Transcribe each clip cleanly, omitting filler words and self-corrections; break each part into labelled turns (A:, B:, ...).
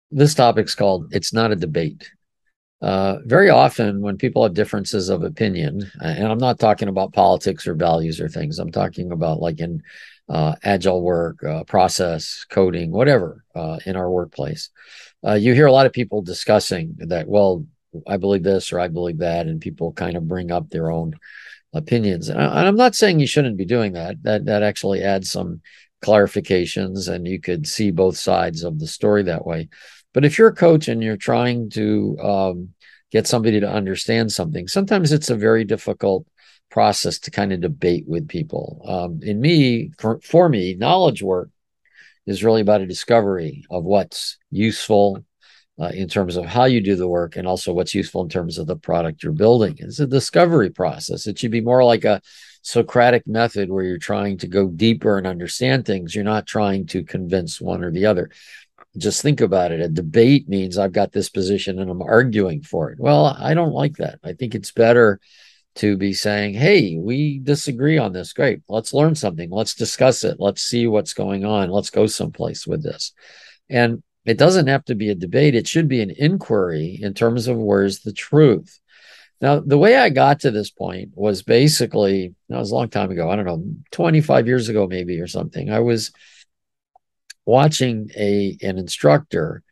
A: This topic's called It's Not a Debate. Very often, when people have differences of opinion, and I'm not talking about politics or values or things, I'm talking about like in agile work, process, coding, whatever, in our workplace. You hear a lot of people discussing that, well, I believe this or I believe that, and people kind of bring up their own opinions. And I'm not saying you shouldn't be doing that. That actually adds some clarifications, and you could see both sides of the story that way. But if you're a coach and you're trying to get somebody to understand something, sometimes it's a very difficult process to kind of debate with people. For me, knowledge work is really about a discovery of what's useful in terms of how you do the work and also what's useful in terms of the product you're building. It's a discovery process. It should be more like a Socratic method where you're trying to go deeper and understand things. You're not trying to convince one or the other. Just think about it. A debate means I've got this position and I'm arguing for it. Well, I don't like that. I think it's better to be saying, hey, we disagree on this. Great. Let's learn something. Let's discuss it. Let's see what's going on. Let's go someplace with this. And it doesn't have to be a debate. It should be an inquiry in terms of where's the truth. Now, the way I got to this point was basically, that was a long time ago. I don't know, 25 years ago, maybe, or something. I was watching an instructor.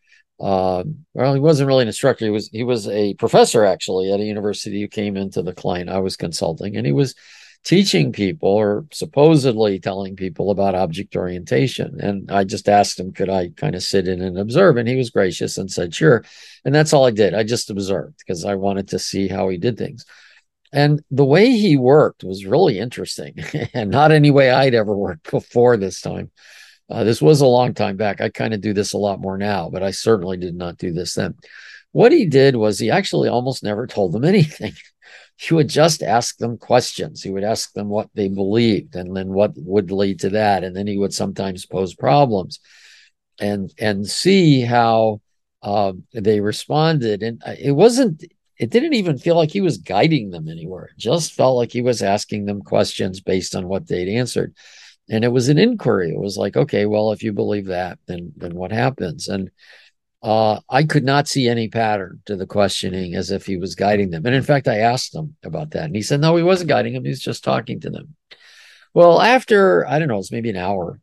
A: Well, he wasn't really an instructor. He was a professor actually at a university who came into the client I was consulting, and he was teaching people or supposedly telling people about object orientation. And I just asked him, could I kind of sit in and observe? And he was gracious and said, sure. And that's all I did. I just observed because I wanted to see how he did things. And the way he worked was really interesting and not any way I'd ever worked before this time. This was a long time back. I kind of do this a lot more now, but I certainly did not do this then. What he did was he actually almost never told them anything. He would just ask them questions. He would ask them what they believed and then what would lead to that. And then he would sometimes pose problems and see how they responded. And it didn't even feel like he was guiding them anywhere. It just felt like he was asking them questions based on what they'd answered. And it was an inquiry. It was like, okay, well, if you believe that, then what happens? And I could not see any pattern to the questioning as if he was guiding them. And in fact, I asked him about that. And he said, no, he wasn't guiding them. He was just talking to them. Well, after, I don't know, it's maybe an hour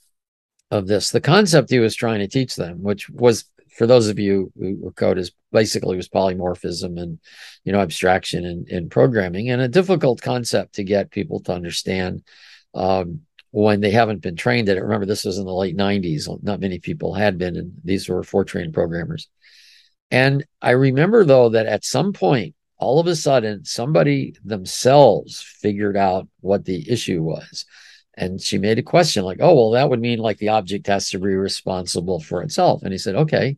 A: of this, the concept he was trying to teach them, which was, for those of you who code, is basically was polymorphism and, abstraction and programming, and a difficult concept to get people to understand when they haven't been trained at it. Remember, this was in the late 90s. Not many people had been, and these were Fortran programmers. And I remember, though, that at some point, all of a sudden, somebody themselves figured out what the issue was. And she made a question like, oh, well, that would mean like the object has to be responsible for itself. And he said, okay,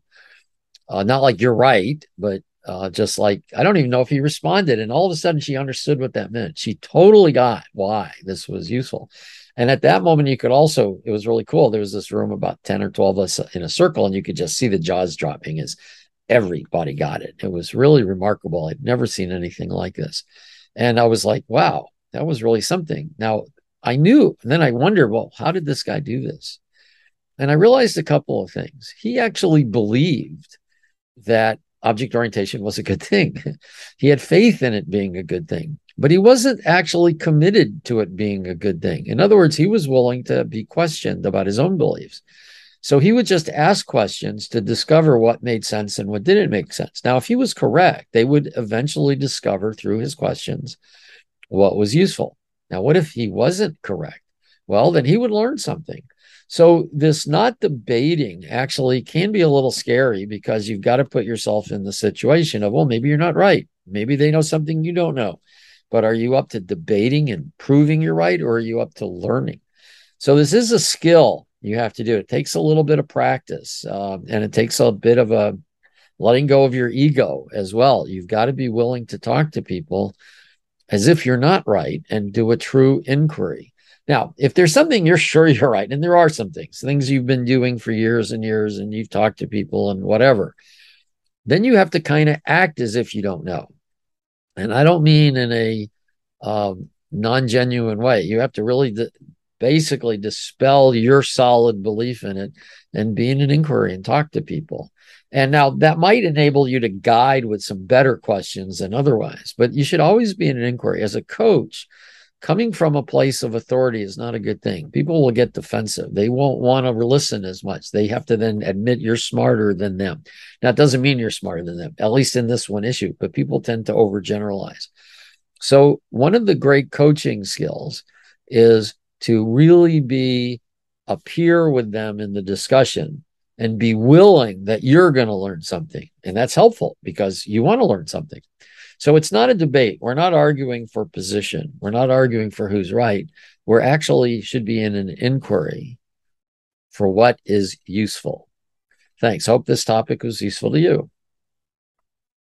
A: not like you're right, but just like, I don't even know if he responded. And all of a sudden, she understood what that meant. She totally got why this was useful. And at that moment, you could also, it was really cool. There was this room about 10 or 12 of us in a circle, and you could just see the jaws dropping as everybody got it. It was really remarkable. I'd never seen anything like this. And I was like, wow, that was really something. Now, I knew, and then I wondered, well, how did this guy do this? And I realized a couple of things. He actually believed that object orientation was a good thing. He had faith in it being a good thing, but he wasn't actually committed to it being a good thing. In other words, he was willing to be questioned about his own beliefs. So he would just ask questions to discover what made sense and what didn't make sense. Now, if he was correct, they would eventually discover through his questions what was useful. Now, what if he wasn't correct? Well, then he would learn something. So this not debating actually can be a little scary because you've got to put yourself in the situation of, well, maybe you're not right. Maybe they know something you don't know. But are you up to debating and proving you're right, or are you up to learning? So this is a skill you have to do. It takes a little bit of practice, and it takes a bit of a letting go of your ego as well. You've got to be willing to talk to people as if you're not right and do a true inquiry. Now, if there's something you're sure you're right, and there are some things you've been doing for years and years, and you've talked to people and whatever, then you have to kind of act as if you don't know. And I don't mean in a non-genuine way. You have to really basically dispel your solid belief in it and be in an inquiry and talk to people. And now that might enable you to guide with some better questions than otherwise, but you should always be in an inquiry. As a coach, coming from a place of authority is not a good thing. People will get defensive. They won't want to listen as much. They have to then admit you're smarter than them. Now, it doesn't mean you're smarter than them, at least in this one issue, but people tend to overgeneralize. So one of the great coaching skills is to really be a peer with them in the discussion and be willing that you're going to learn something. And that's helpful because you want to learn something. So it's not a debate. We're not arguing for position. We're not arguing for who's right. We're actually should be in an inquiry for what is useful. Thanks. Hope this topic was useful to you.